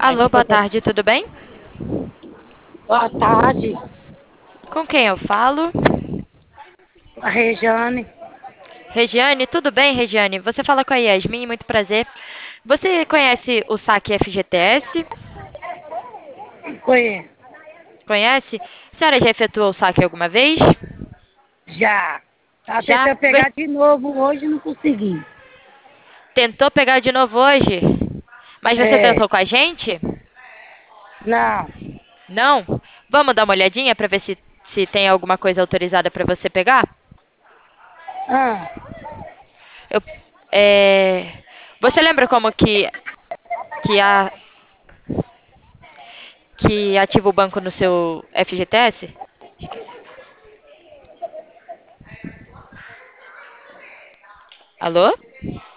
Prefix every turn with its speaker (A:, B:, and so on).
A: Alô, boa tarde, tudo bem?
B: Boa tarde,
A: Com quem eu falo?
B: a Rejane.
A: Regiane, tudo bem, Regiane? Você fala com a Yasmin, muito prazer. Você conhece o saque FGTS?
B: Conheço.
A: Conhece? A senhora já efetuou o saque alguma vez?
B: Já. Tá
A: Já?
B: tentando pegar de novo hoje e não consegui.
A: Tentou pegar de novo hoje? Mas você
B: É.
A: tentou com a gente?
B: Não.
A: Não? Vamos dar uma olhadinha para ver se tem alguma coisa autorizada para você pegar?
B: Ah,
A: Eu, é, Você lembra como que, a, que ativa o banco no seu FGTS? Alô?